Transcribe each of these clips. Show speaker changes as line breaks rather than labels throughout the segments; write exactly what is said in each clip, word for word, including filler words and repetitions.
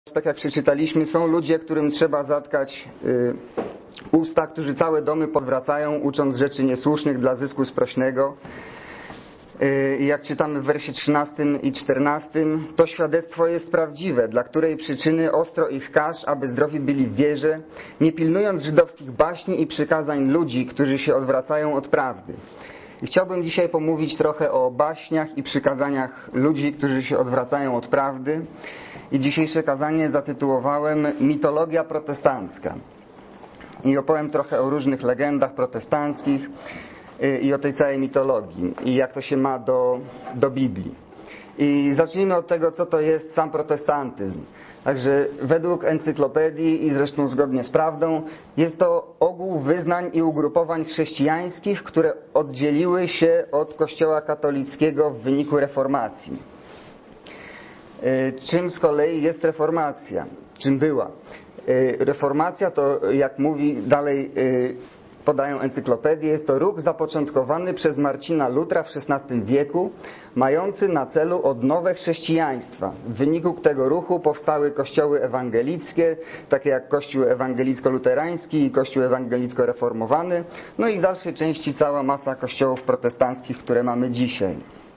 Tak jak przeczytaliśmy, są ludzie, którym trzeba zatkać y, usta, którzy całe domy podwracają, ucząc rzeczy niesłusznych dla zysku sprośnego. I y, jak czytamy w wersie trzynastym i czternastym, to świadectwo jest prawdziwe, dla której przyczyny ostro ich każ, aby zdrowi byli w wierze, nie pilnując żydowskich baśni i przykazań ludzi, którzy się odwracają od prawdy. I chciałbym dzisiaj pomówić trochę o baśniach i przykazaniach ludzi, którzy się odwracają od prawdy. I dzisiejsze kazanie zatytułowałem Mitologia protestancka. I opowiem trochę o różnych legendach protestanckich i o tej całej mitologii i jak to się ma do, do Biblii. I zacznijmy od tego, co to jest sam protestantyzm. Także według encyklopedii i zresztą zgodnie z prawdą jest to ogół wyznań i ugrupowań chrześcijańskich, które oddzieliły się od Kościoła katolickiego w wyniku reformacji. Czym z kolei jest reformacja? Czym była? Reformacja to, jak mówi dalej, podają encyklopedię, jest to ruch zapoczątkowany przez Marcina Lutra w szesnastym wieku, mający na celu odnowę chrześcijaństwa. W wyniku tego ruchu powstały kościoły ewangelickie, takie jak Kościół ewangelicko-luterański i Kościół ewangelicko-reformowany, no i w dalszej części cała masa kościołów protestanckich, które mamy dzisiaj.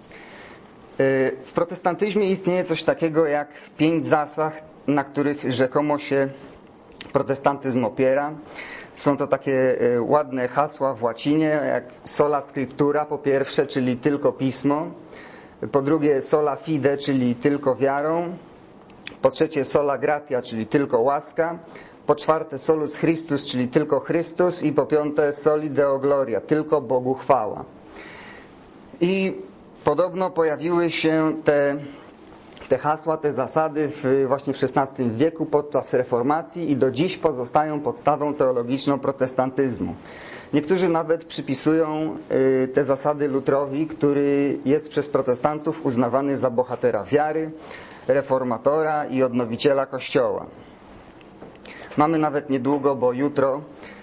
W protestantyzmie istnieje coś takiego jak pięć zasad, na których rzekomo się protestantyzm opiera. Są to takie ładne hasła w łacinie, jak sola scriptura po pierwsze, czyli tylko pismo. Po drugie sola fide, czyli tylko wiarą. Po trzecie sola gratia, czyli tylko łaska. Po czwarte solus Christus, czyli tylko Chrystus. I po piąte soli deo gloria, tylko Bogu chwała. I podobno pojawiły się te, te hasła, te zasady w, właśnie w szesnastym wieku podczas reformacji i do dziś pozostają podstawą teologiczną protestantyzmu. Niektórzy nawet przypisują y, te zasady Lutrowi, który jest przez protestantów uznawany za bohatera wiary, reformatora i odnowiciela Kościoła. Mamy nawet niedługo, bo jutro,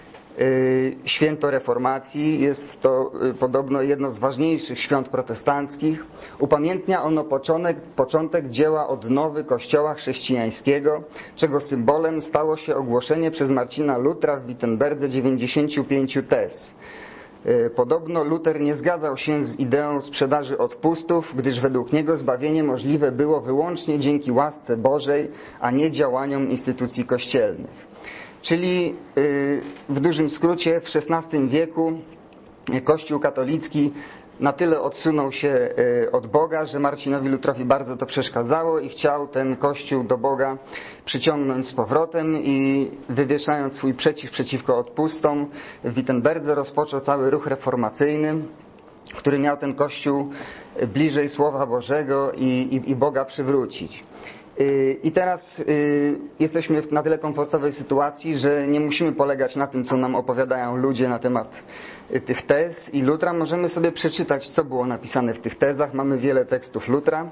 Święto Reformacji. Jest to podobno jedno z ważniejszych świąt protestanckich. Upamiętnia ono początek, początek dzieła odnowy Kościoła chrześcijańskiego, czego symbolem stało się ogłoszenie przez Marcina Lutra w Wittenberdze dziewięćdziesięciu pięciu tez. Podobno Luter nie zgadzał się z ideą sprzedaży odpustów, gdyż według niego zbawienie możliwe było wyłącznie dzięki łasce Bożej, a nie działaniom instytucji kościelnych. Czyli w dużym skrócie w szesnastym wieku Kościół katolicki na tyle odsunął się od Boga, że Marcinowi Lutrowi bardzo to przeszkadzało i chciał ten Kościół do Boga przyciągnąć z powrotem i wywieszając swój przeciw przeciwko odpustom w Wittenberdze rozpoczął cały ruch reformacyjny, który miał ten Kościół bliżej Słowa Bożego i, i, i Boga przywrócić. I teraz jesteśmy na tyle komfortowej sytuacji, że nie musimy polegać na tym, co nam opowiadają ludzie na temat tych tez i Lutra. Możemy sobie przeczytać, co było napisane w tych tezach. Mamy wiele tekstów Lutra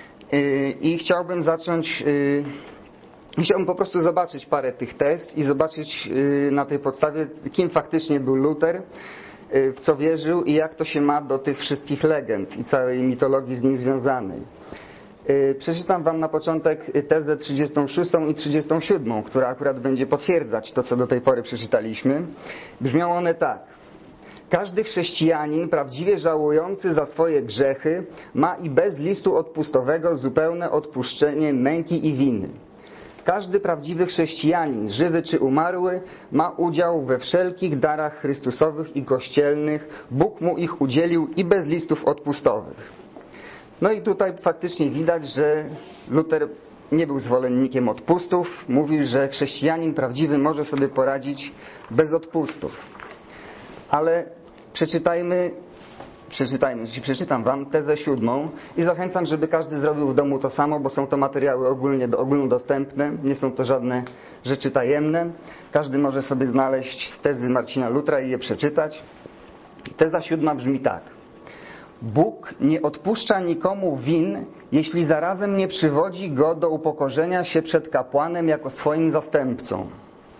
i chciałbym zacząć, chciałbym po prostu zobaczyć parę tych tez i zobaczyć na tej podstawie, kim faktycznie był Luter, w co wierzył i jak to się ma do tych wszystkich legend i całej mitologii z nim związanej. Przeczytam wam na początek tezę trzydziestą szóstą i trzydziestą siódmą, która akurat będzie potwierdzać to, co do tej pory przeczytaliśmy. Brzmią one tak. Każdy chrześcijanin prawdziwie żałujący za swoje grzechy ma i bez listu odpustowego zupełne odpuszczenie męki i winy. Każdy prawdziwy chrześcijanin, żywy czy umarły, ma udział we wszelkich darach chrystusowych i kościelnych. Bóg mu ich udzielił i bez listów odpustowych. No i tutaj faktycznie widać, że Luter nie był zwolennikiem odpustów. Mówił, że chrześcijanin prawdziwy może sobie poradzić bez odpustów. Ale przeczytajmy, przeczytajmy, jeśli przeczytam wam tezę siódmą i zachęcam, żeby każdy zrobił w domu to samo, bo są to materiały ogólnie, ogólnodostępne, nie są to żadne rzeczy tajemne. Każdy może sobie znaleźć tezy Marcina Lutra i je przeczytać. Teza siódma brzmi tak. Bóg nie odpuszcza nikomu win, jeśli zarazem nie przywodzi go do upokorzenia się przed kapłanem jako swoim zastępcą.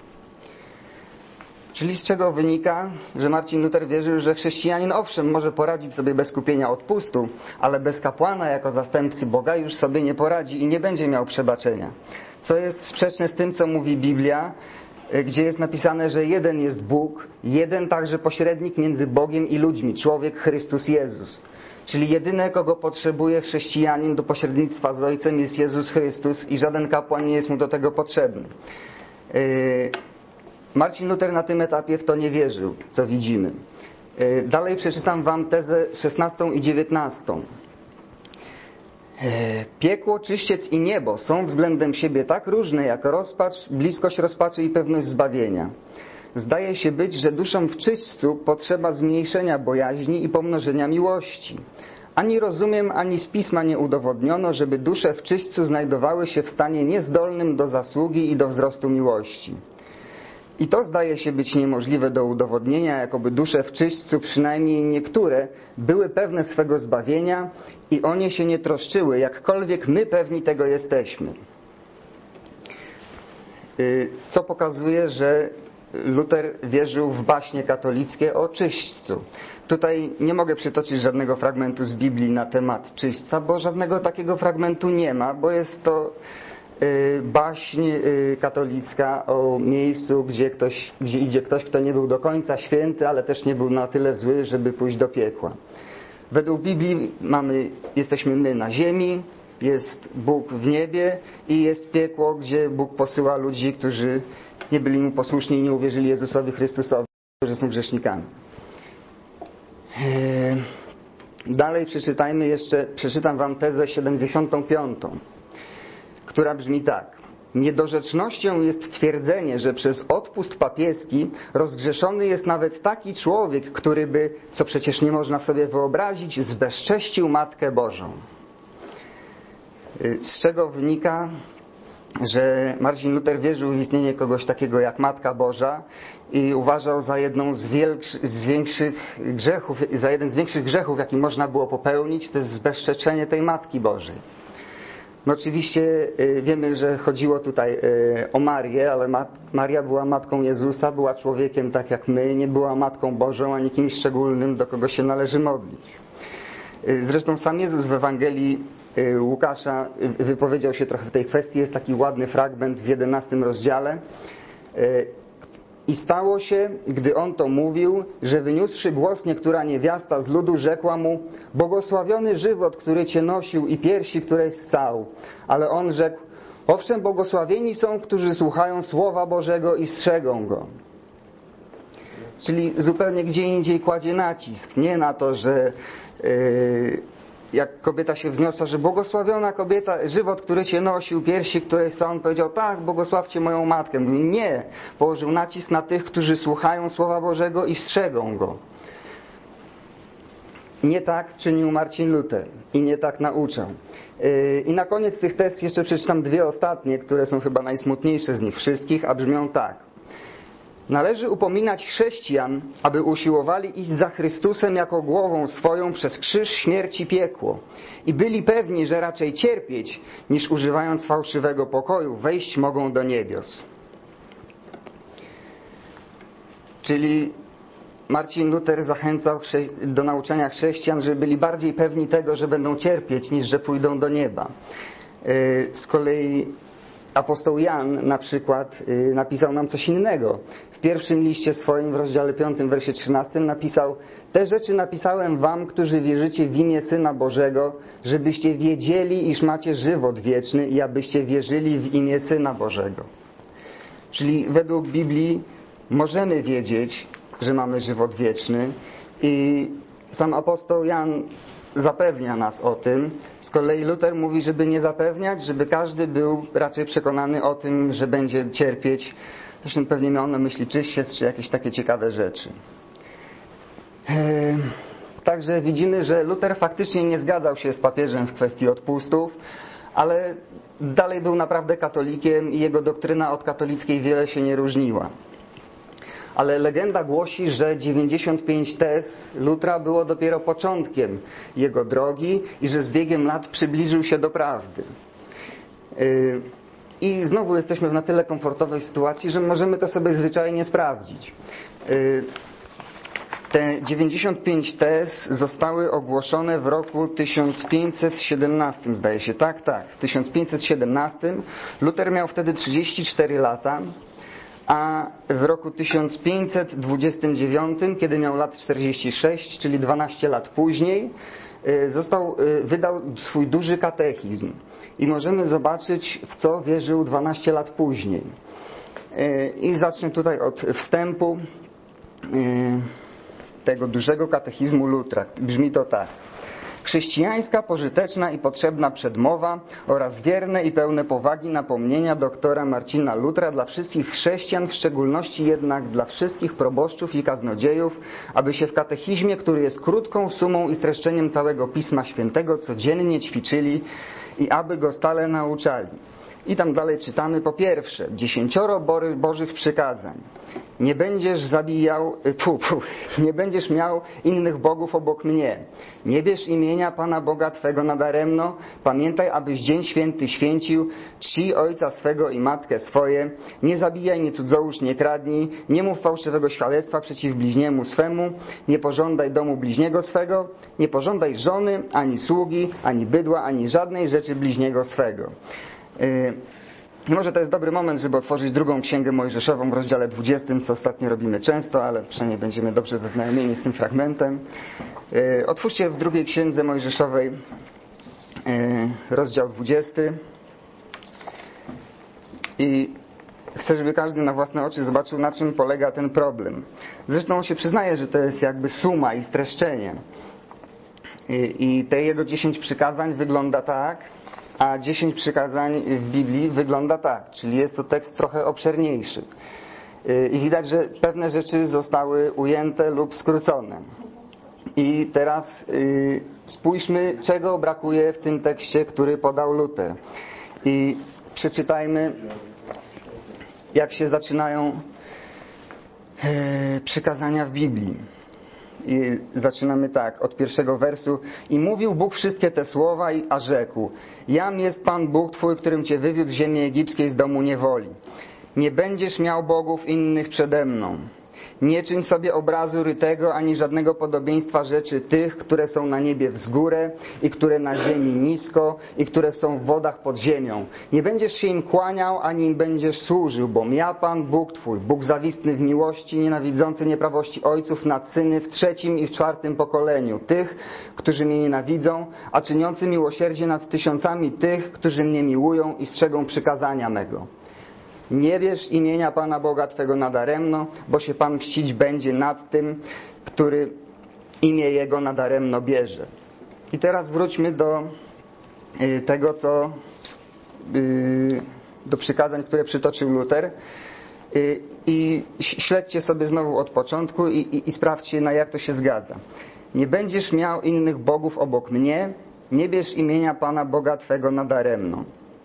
Czyli z czego wynika, że Marcin Luter wierzył, że chrześcijanin owszem może poradzić sobie bez kupienia odpustu, ale bez kapłana jako zastępcy Boga już sobie nie poradzi i nie będzie miał przebaczenia. co jest sprzeczne z tym, co mówi Biblia, gdzie jest napisane, że jeden jest Bóg, jeden także pośrednik między Bogiem i ludźmi, człowiek Chrystus Jezus. Czyli jedyne, kogo potrzebuje chrześcijanin do pośrednictwa z Ojcem, jest Jezus Chrystus i żaden kapłan nie jest mu do tego potrzebny. Marcin Luther na tym etapie w to nie wierzył, co widzimy. Dalej przeczytam wam tezę szesnastą i dziewiętnastą. Piekło, czyściec i niebo są względem siebie tak różne jak rozpacz, bliskość rozpaczy i pewność zbawienia. Zdaje się być, że duszom w czyśćcu potrzeba zmniejszenia bojaźni i pomnożenia miłości. Ani rozumiem, ani z pisma nie udowodniono, żeby dusze w czyśćcu znajdowały się w stanie niezdolnym do zasługi i do wzrostu miłości. I to zdaje się być niemożliwe do udowodnienia, jakoby dusze w czyśćcu, przynajmniej niektóre, były pewne swego zbawienia i o nie się nie troszczyły, jakkolwiek my pewni tego jesteśmy. Co pokazuje, że Luter wierzył w baśnie katolickie o czyśćcu. Tutaj nie mogę przytoczyć żadnego fragmentu z Biblii na temat czyśćca, bo żadnego takiego fragmentu nie ma, bo jest to baśń katolicka o miejscu, gdzie, ktoś, gdzie idzie ktoś, kto nie był do końca święty, ale też nie był na tyle zły, żeby pójść do piekła. Według Biblii mamy, jesteśmy my na ziemi, jest Bóg w niebie i jest piekło, gdzie Bóg posyła ludzi, którzy nie byli Mu posłuszni i nie uwierzyli Jezusowi Chrystusowi, którzy są grzesznikami. Dalej przeczytajmy jeszcze, przeczytam wam tezę siedemdziesiątą piątą, która brzmi tak. Niedorzecznością jest twierdzenie, że przez odpust papieski rozgrzeszony jest nawet taki człowiek, który by, co przecież nie można sobie wyobrazić, zbezcześcił Matkę Bożą. Z czego wynika, że Marcin Luther wierzył w istnienie kogoś takiego jak Matka Boża i uważał za jedną z, większy, z większych grzechów, za jeden z większych grzechów, jaki można było popełnić, to jest zbezczeczenie tej Matki Bożej. No oczywiście wiemy, że chodziło tutaj o Marię, ale Maria była matką Jezusa, była człowiekiem tak jak my, nie była Matką Bożą, ani kimś szczególnym, do kogo się należy modlić. Zresztą sam Jezus w Ewangelii Łukasza wypowiedział się trochę w tej kwestii. Jest taki ładny fragment w jedenastym rozdziale. I stało się, gdy on to mówił, że wyniósłszy głos niektóra niewiasta z ludu rzekła mu: błogosławiony żywot, który Cię nosił i piersi, któreś ssał. Ale on rzekł: owszem, błogosławieni są, którzy słuchają Słowa Bożego i strzegą go. Czyli zupełnie gdzie indziej kładzie nacisk. Nie na to, że yy, jak kobieta się wzniosła, że błogosławiona kobieta, żywot, który Cię nosił, piersi, które ssał. On powiedział: tak, błogosławcie moją matkę. Mówi: nie. Położył nacisk na tych, którzy słuchają Słowa Bożego i strzegą go. Nie tak czynił Marcin Luther i nie tak nauczał. I na koniec tych tez jeszcze przeczytam dwie ostatnie, które są chyba najsmutniejsze z nich wszystkich, a brzmią tak. Należy upominać chrześcijan, aby usiłowali iść za Chrystusem jako głową swoją przez krzyż, śmierć i piekło i byli pewni, że raczej cierpieć, niż używając fałszywego pokoju, wejść mogą do niebios. Czyli Marcin Luther zachęcał do nauczania chrześcijan, żeby byli bardziej pewni tego, że będą cierpieć, niż że pójdą do nieba. Z kolei apostoł Jan na przykład napisał nam coś innego. W pierwszym liście swoim, w rozdziale piątym, wersie trzynastym napisał: te rzeczy napisałem wam, którzy wierzycie w imię Syna Bożego, żebyście wiedzieli, iż macie żywot wieczny i abyście wierzyli w imię Syna Bożego. Czyli według Biblii możemy wiedzieć, że mamy żywot wieczny i sam apostoł Jan zapewnia nas o tym. Z kolei Luther mówi, żeby nie zapewniać, żeby każdy był raczej przekonany o tym, że będzie cierpieć. Zresztą pewnie miał na myśli czyściec, czy jakieś takie ciekawe rzeczy. Także widzimy, że Luther faktycznie nie zgadzał się z papieżem w kwestii odpustów, ale dalej był naprawdę katolikiem i jego doktryna od katolickiej wiele się nie różniła. Ale legenda głosi, że dziewięćdziesiąt pięć tez Lutra było dopiero początkiem jego drogi i że z biegiem lat przybliżył się do prawdy. I znowu jesteśmy w na tyle komfortowej sytuacji, że możemy to sobie zwyczajnie sprawdzić. Te dziewięćdziesiąt pięć tez zostały ogłoszone w roku tysiąc pięćset siedemnastym, zdaje się. Tak, tak, w tysiąc pięćset siedemnastym. Luter miał wtedy trzydzieści cztery lata, a w roku tysiąc pięćset dwudziestym dziewiątym, kiedy miał lat czterdzieści sześć, czyli dwanaście lat później, został, wydał swój duży katechizm. I możemy zobaczyć, w co wierzył dwanaście lat później. I zacznę tutaj od wstępu tego dużego katechizmu Lutra. Brzmi to tak. Chrześcijańska, pożyteczna i potrzebna przedmowa oraz wierne i pełne powagi napomnienia doktora Marcina Lutra dla wszystkich chrześcijan, w szczególności jednak dla wszystkich proboszczów i kaznodziejów, aby się w katechizmie, który jest krótką sumą i streszczeniem całego Pisma Świętego, codziennie ćwiczyli i aby go stale nauczali. I tam dalej czytamy, po pierwsze, dziesięcioro Bożych przykazań. Nie będziesz zabijał, pu, pu, nie będziesz miał innych bogów obok mnie. Nie bierz imienia Pana Boga Twego nadaremno. Pamiętaj, abyś dzień święty święcił. Czcij ojca swego i matkę swoje. Nie zabijaj, nie cudzołóż, nie kradnij. Nie mów fałszywego świadectwa przeciw bliźniemu swemu. Nie pożądaj domu bliźniego swego. Nie pożądaj żony, ani sługi, ani bydła, ani żadnej rzeczy bliźniego swego. Yy, może to jest dobry moment, żeby otworzyć drugą księgę Mojżeszową w rozdziale dwudziestym, co ostatnio robimy często, ale przynajmniej będziemy dobrze zaznajomieni z tym fragmentem. Yy, otwórzcie w drugiej księdze Mojżeszowej yy, rozdział dwudziesty i chcę, żeby każdy na własne oczy zobaczył, na czym polega ten problem. Zresztą on się przyznaje, że to jest jakby suma i streszczenie. Yy, I te jego dziesięć przykazań wygląda tak, a dziesięć przykazań w Biblii wygląda tak, czyli jest to tekst trochę obszerniejszy. I widać, że pewne rzeczy zostały ujęte lub skrócone. I teraz yy, spójrzmy, czego brakuje w tym tekście, który podał Luter. I przeczytajmy, jak się zaczynają yy, przykazania w Biblii. I zaczynamy tak, od pierwszego wersu. I mówił Bóg wszystkie te słowa, a rzekł: Jam jest Pan Bóg Twój, którym Cię wywiódł z ziemi egipskiej, z domu niewoli. Nie będziesz miał bogów innych przede mną. Nie czyń sobie obrazu rytego, ani żadnego podobieństwa rzeczy tych, które są na niebie wzgórę i które na ziemi nisko i które są w wodach pod ziemią. Nie będziesz się im kłaniał, ani im będziesz służył, bo ja Pan Bóg Twój, Bóg zawistny w miłości, nienawidzący nieprawości ojców nad syny w trzecim i w czwartym pokoleniu tych, którzy mnie nienawidzą, a czyniący miłosierdzie nad tysiącami tych, którzy mnie miłują i strzegą przykazania mego. Nie bierz imienia Pana Boga Twego nadaremno, bo się Pan mścić będzie nad tym, który imię Jego nadaremno bierze. I teraz wróćmy do tego, co do przykazań, które przytoczył Luter. I śledźcie sobie znowu od początku i, i, i sprawdźcie, na jak to się zgadza. Nie będziesz miał innych bogów obok mnie, nie bierz imienia Pana Boga Twego nadaremno.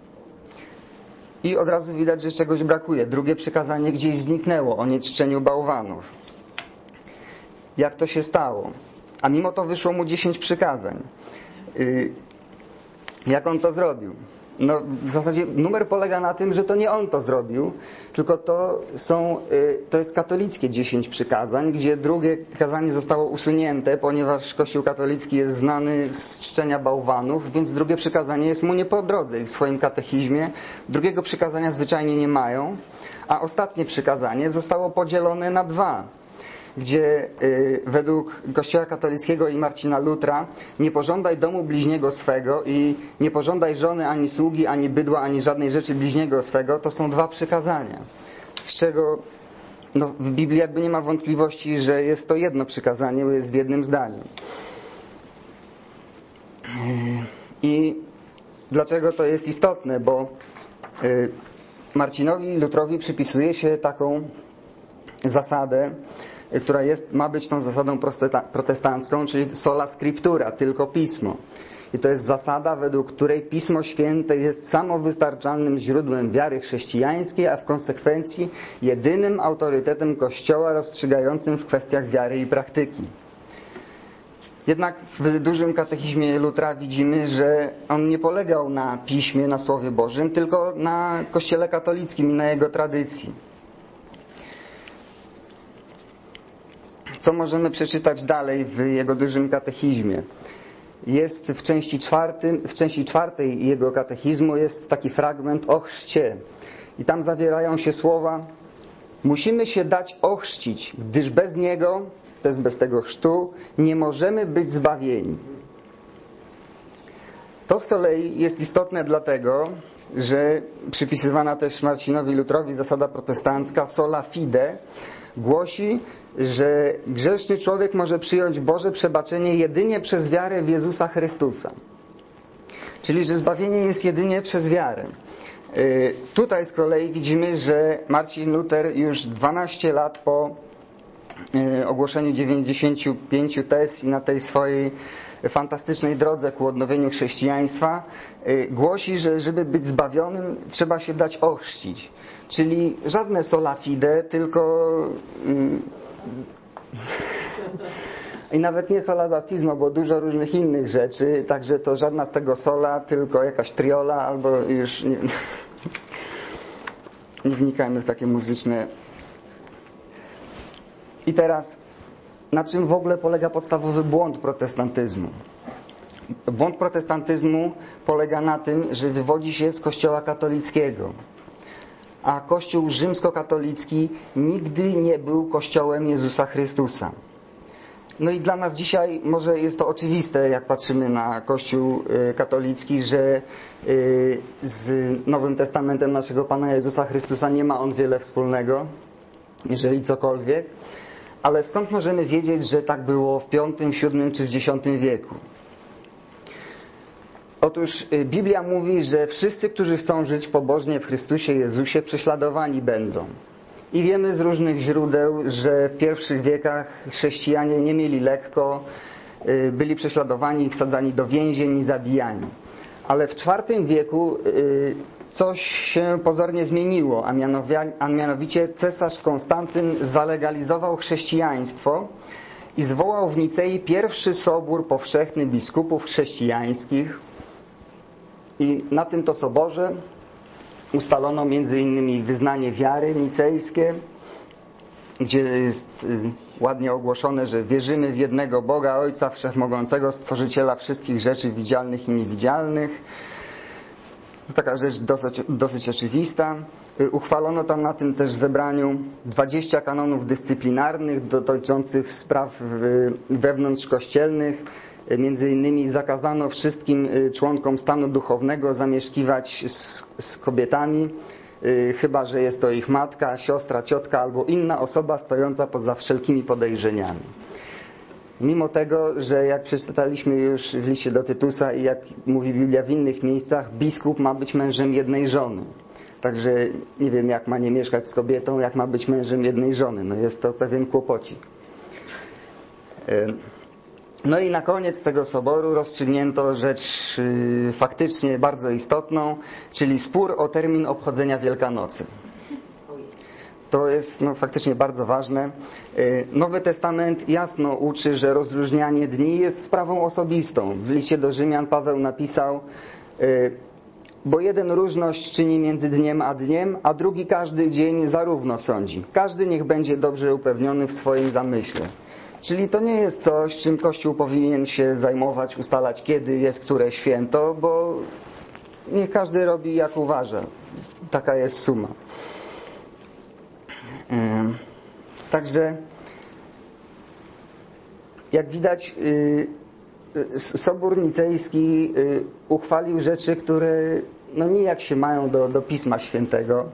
I od razu widać, że czegoś brakuje. Drugie przykazanie gdzieś zniknęło, o nieczczeniu bałwanów. Jak to się stało? A mimo to wyszło mu dziesięć przykazań. Yy, jak on to zrobił? No, w zasadzie numer polega na tym, że to nie on to zrobił, tylko to są, yy, to jest katolickie dziesięć przykazań, gdzie drugie kazanie zostało usunięte, ponieważ Kościół katolicki jest znany z czczenia bałwanów, więc drugie przykazanie jest mu nie po drodze i w swoim katechizmie drugiego przykazania zwyczajnie nie mają, a ostatnie przykazanie zostało podzielone na dwa, gdzie y, według Kościoła katolickiego i Marcina Lutra nie pożądaj domu bliźniego swego i nie pożądaj żony, ani sługi, ani bydła, ani żadnej rzeczy bliźniego swego. To są dwa przykazania, z czego no, w Biblii jakby nie ma wątpliwości, że jest to jedno przykazanie, bo jest w jednym zdaniu. I dlaczego to jest istotne? Bo y, Marcinowi Lutrowi przypisuje się taką zasadę, która jest, ma być tą zasadą protestancką, czyli sola scriptura, tylko Pismo. I to jest zasada, według której Pismo Święte jest samowystarczalnym źródłem wiary chrześcijańskiej, a w konsekwencji jedynym autorytetem Kościoła rozstrzygającym w kwestiach wiary i praktyki. Jednak w dużym katechizmie Lutra widzimy, że on nie polegał na Piśmie, na Słowie Bożym, tylko na Kościele katolickim i na jego tradycji. Co możemy przeczytać dalej w jego dużym katechizmie? Jest w części, czwartym, w części czwartej jego katechizmu jest taki fragment o chrzcie. I tam zawierają się słowa: musimy się dać ochrzcić, gdyż bez niego, to jest bez tego chrztu, nie możemy być zbawieni. To z kolei jest istotne dlatego, że przypisywana też Marcinowi Lutrowi zasada protestancka sola fide głosi, że grzeszny człowiek może przyjąć Boże przebaczenie jedynie przez wiarę w Jezusa Chrystusa. Czyli, że zbawienie jest jedynie przez wiarę. Tutaj z kolei widzimy, że Marcin Luter już dwanaście lat po ogłoszeniu dziewięćdziesięciu pięciu tez i na tej swojej fantastycznej drodze ku odnowieniu chrześcijaństwa głosi, że żeby być zbawionym, trzeba się dać ochrzcić. Czyli żadne sola fide, tylko i nawet nie sola baptizmu, bo dużo różnych innych rzeczy, także to żadna z tego sola, tylko jakaś triola albo już nie, nie wnikajmy w takie muzyczne. I teraz, na czym w ogóle polega podstawowy błąd protestantyzmu? Błąd protestantyzmu polega na tym, że wywodzi się z Kościoła katolickiego. A Kościół rzymskokatolicki nigdy nie był Kościołem Jezusa Chrystusa. No i dla nas dzisiaj może jest to oczywiste, jak patrzymy na Kościół katolicki, że z Nowym Testamentem naszego Pana Jezusa Chrystusa nie ma on wiele wspólnego, jeżeli cokolwiek. Ale skąd możemy wiedzieć, że tak było w piątym, siódmym czy w dziesiątym wieku? Otóż Biblia mówi, że wszyscy, którzy chcą żyć pobożnie w Chrystusie Jezusie, prześladowani będą. I wiemy z różnych źródeł, że w pierwszych wiekach chrześcijanie nie mieli lekko, byli prześladowani, wsadzani do więzień i zabijani. Ale w czwartym wieku coś się pozornie zmieniło, a mianowicie cesarz Konstantyn zalegalizował chrześcijaństwo i zwołał w Nicei pierwszy sobór powszechny biskupów chrześcijańskich. I na tym to soborze ustalono między innymi wyznanie wiary nicejskie, gdzie jest ładnie ogłoszone, że wierzymy w jednego Boga, Ojca Wszechmogącego, Stworzyciela wszystkich rzeczy widzialnych i niewidzialnych. Taka rzecz dosyć, dosyć oczywista. Uchwalono tam na tym też zebraniu dwadzieścia kanonów dyscyplinarnych dotyczących spraw wewnątrzkościelnych. Między innymi zakazano wszystkim członkom stanu duchownego zamieszkiwać z, z kobietami, chyba że jest to ich matka, siostra, ciotka albo inna osoba stojąca poza wszelkimi podejrzeniami. Mimo tego, że jak przeczytaliśmy już w liście do Tytusa i jak mówi Biblia w innych miejscach, biskup ma być mężem jednej żony. Także nie wiem, jak ma nie mieszkać z kobietą, jak ma być mężem jednej żony. No jest to pewien kłopocik. No i na koniec tego soboru rozstrzygnięto rzecz faktycznie bardzo istotną, czyli spór o termin obchodzenia Wielkanocy. To jest no, faktycznie bardzo ważne. Nowy Testament jasno uczy, że rozróżnianie dni jest sprawą osobistą. W liście do Rzymian Paweł napisał: bo jeden różność czyni między dniem a dniem, a drugi każdy dzień zarówno sądzi. Każdy niech będzie dobrze upewniony w swoim zamyśle. Czyli to nie jest coś, czym Kościół powinien się zajmować, ustalać, kiedy jest które święto, bo niech każdy robi jak uważa. Taka jest suma. Także jak widać, Sobór Nicejski uchwalił rzeczy, które no nijak się mają do, do Pisma Świętego.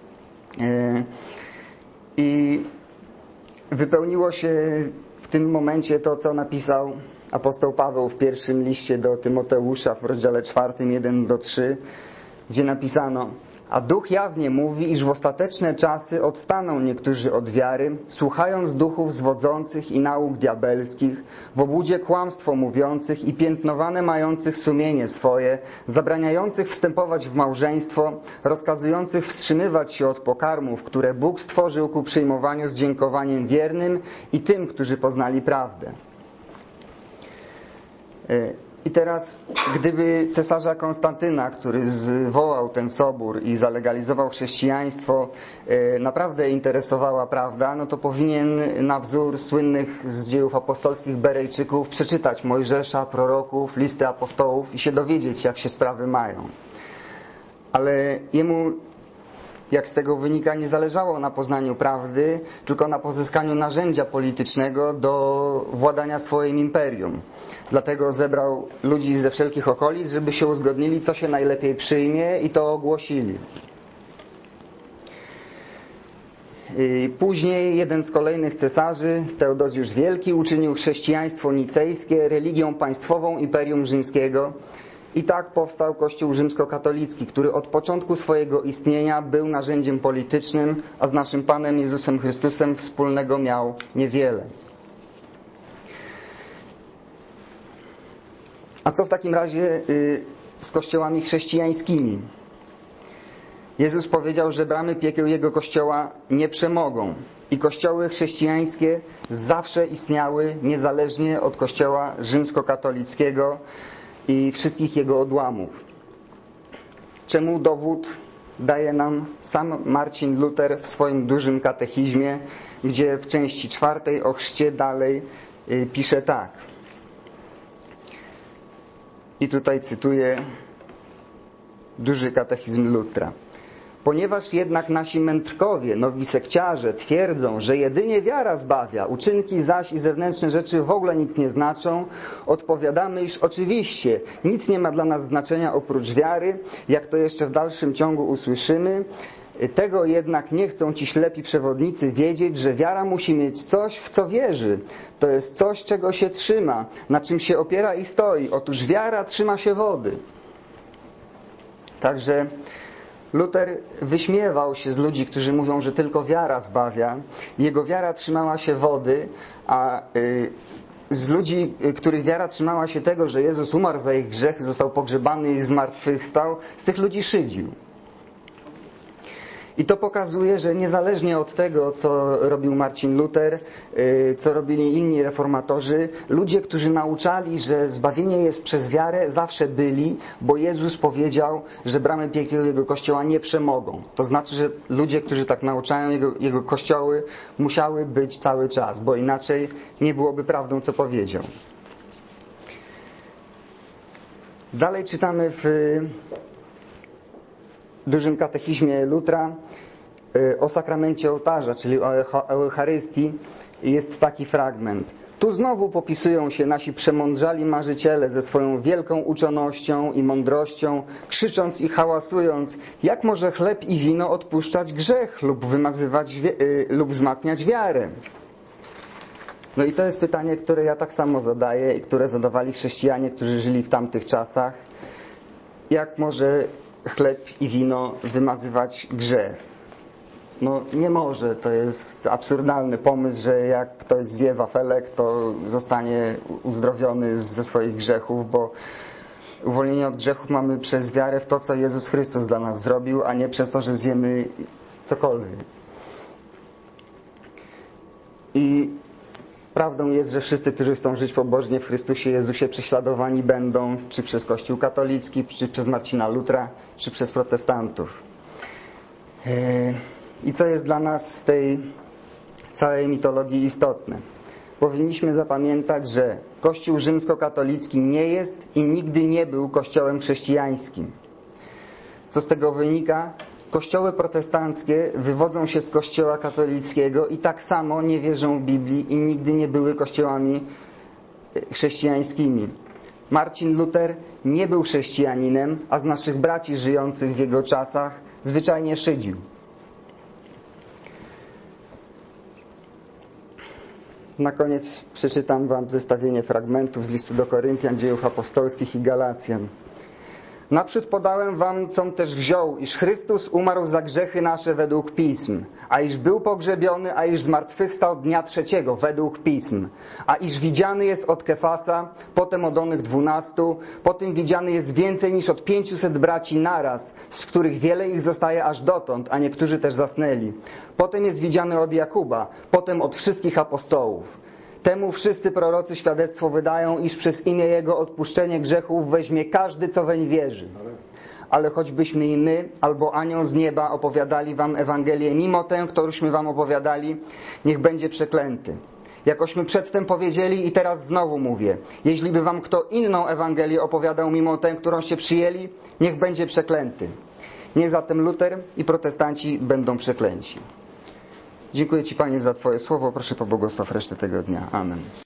I wypełniło się w tym momencie to, co napisał apostoł Paweł w pierwszym liście do Tymoteusza w rozdziale czwartym, jeden do trzech, gdzie napisano: a Duch jawnie mówi, iż w ostateczne czasy odstaną niektórzy od wiary, słuchając duchów zwodzących i nauk diabelskich, w obłudzie kłamstwo mówiących i piętnowane mających sumienie swoje, zabraniających wstępować w małżeństwo, rozkazujących wstrzymywać się od pokarmów, które Bóg stworzył ku przyjmowaniu z dziękowaniem wiernym i tym, którzy poznali prawdę. I teraz, gdyby cesarza Konstantyna, który zwołał ten sobór i zalegalizował chrześcijaństwo, naprawdę interesowała prawda, no to powinien na wzór słynnych z dziejów apostolskich Berejczyków przeczytać Mojżesza, proroków, listy apostołów i się dowiedzieć, jak się sprawy mają. Ale jemu, jak z tego wynika, nie zależało na poznaniu prawdy, tylko na pozyskaniu narzędzia politycznego do władania swoim imperium. Dlatego zebrał ludzi ze wszelkich okolic, żeby się uzgodnili, co się najlepiej przyjmie, i to ogłosili. Później jeden z kolejnych cesarzy, Teodozjusz Wielki, uczynił chrześcijaństwo nicejskie religią państwową Imperium Rzymskiego. I tak powstał Kościół rzymskokatolicki, który od początku swojego istnienia był narzędziem politycznym, a z naszym Panem Jezusem Chrystusem wspólnego miał niewiele. A co w takim razie z kościołami chrześcijańskimi? Jezus powiedział, że bramy piekieł Jego Kościoła nie przemogą. I kościoły chrześcijańskie zawsze istniały niezależnie od Kościoła rzymskokatolickiego i wszystkich jego odłamów. Czemu dowód daje nam sam Marcin Luter w swoim dużym katechizmie, gdzie w części czwartej o chrzcie dalej pisze tak. I tutaj cytuję duży katechizm Lutra. Ponieważ jednak nasi mędrkowie, nowi sekciarze twierdzą, że jedynie wiara zbawia, uczynki zaś i zewnętrzne rzeczy w ogóle nic nie znaczą, odpowiadamy, iż oczywiście nic nie ma dla nas znaczenia oprócz wiary, jak to jeszcze w dalszym ciągu usłyszymy. Tego jednak nie chcą ci ślepi przewodnicy wiedzieć, że wiara musi mieć coś, w co wierzy. To jest coś, czego się trzyma, na czym się opiera i stoi. Otóż wiara trzyma się wody. Także Luter wyśmiewał się z ludzi, którzy mówią, że tylko wiara zbawia. Jego wiara trzymała się wody, a z ludzi, których wiara trzymała się tego, że Jezus umarł za ich grzechy, został pogrzebany i zmartwychwstał, z tych ludzi szydził. I to pokazuje, że niezależnie od tego, co robił Marcin Luter, co robili inni reformatorzy, ludzie, którzy nauczali, że zbawienie jest przez wiarę, zawsze byli, bo Jezus powiedział, że bramy piekieł Jego Kościoła nie przemogą. To znaczy, że ludzie, którzy tak nauczają Jego, Jego Kościoły, musiały być cały czas, bo inaczej nie byłoby prawdą, co powiedział. Dalej czytamy w dużym katechizmie Lutra o sakramencie ołtarza, czyli o Eucharystii, jest taki fragment. Tu znowu popisują się nasi przemądrzali marzyciele ze swoją wielką uczonością i mądrością, krzycząc i hałasując, jak może chleb i wino odpuszczać grzech lub wymazywać lub wzmacniać wiarę. No i to jest pytanie, które ja tak samo zadaję i które zadawali chrześcijanie, którzy żyli w tamtych czasach. Jak może chleb i wino wymazywać grzech? No nie może. To jest absurdalny pomysł, że jak ktoś zje wafelek, to zostanie uzdrowiony ze swoich grzechów, bo uwolnienie od grzechów mamy przez wiarę w to, co Jezus Chrystus dla nas zrobił, a nie przez to, że zjemy cokolwiek. I prawdą jest, że wszyscy, którzy chcą żyć pobożnie w Chrystusie Jezusie, prześladowani będą, czy przez Kościół katolicki, czy przez Marcina Lutra, czy przez protestantów. I co jest dla nas z tej całej mitologii istotne? Powinniśmy zapamiętać, że Kościół rzymskokatolicki nie jest i nigdy nie był kościołem chrześcijańskim. Co z tego wynika? Kościoły protestanckie wywodzą się z Kościoła katolickiego i tak samo nie wierzą w Biblii i nigdy nie były kościołami chrześcijańskimi. Marcin Luter nie był chrześcijaninem, a z naszych braci żyjących w jego czasach zwyczajnie szydził. Na koniec przeczytam wam zestawienie fragmentów z listu do Koryntian, Dziejów Apostolskich i Galacjan. Naprzód podałem wam, com też wziął, iż Chrystus umarł za grzechy nasze według Pism, a iż był pogrzebiony, a iż zmartwychwstał dnia trzeciego według Pism, a iż widziany jest od Kefasa, potem od onych dwunastu, potem widziany jest więcej niż od pięciuset braci naraz, z których wiele ich zostaje aż dotąd, a niektórzy też zasnęli. Potem jest widziany od Jakuba, potem od wszystkich apostołów. Temu wszyscy prorocy świadectwo wydają, iż przez imię Jego odpuszczenie grzechów weźmie każdy, co weń wierzy. Ale choćbyśmy i my, albo anioł z nieba opowiadali wam Ewangelię, mimo tę, którąśmy wam opowiadali, niech będzie przeklęty. Jakośmy przedtem powiedzieli i teraz znowu mówię, jeśli by wam kto inną Ewangelię opowiadał mimo tę, którąście przyjęli, niech będzie przeklęty. Niech zatem Luter i protestanci będą przeklęci. Dziękuję Ci, Panie, za Twoje słowo. Proszę pobłogosław resztę tego dnia. Amen.